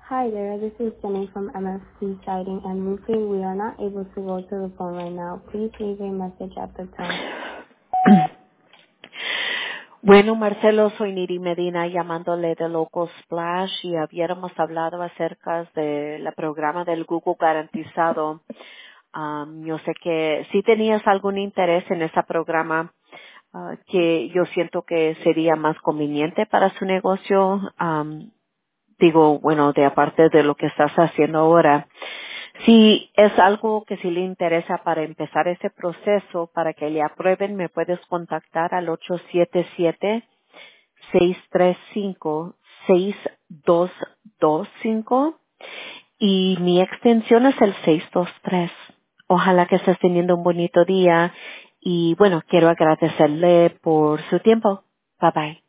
Hi there, this is Jenny from MFC Siding and Roofing. We are not able to go to the phone right now. Please leave a message at the tone. Bueno, Marcelo, soy Niri Medina llamándole de Local Splash y habíamos hablado acerca del programa del Google garantizado. Yo sé que si tenías algún interés en ese programa, que yo siento que sería más conveniente para su negocio. Digo, bueno, de aparte de lo que estás haciendo ahora. Si es algo que sí le interesa para empezar ese proceso, para que le aprueben, me puedes contactar al 877-635-6225 y mi extensión es el 623. Ojalá que estés teniendo un bonito día y bueno, quiero agradecerle por su tiempo. Bye bye.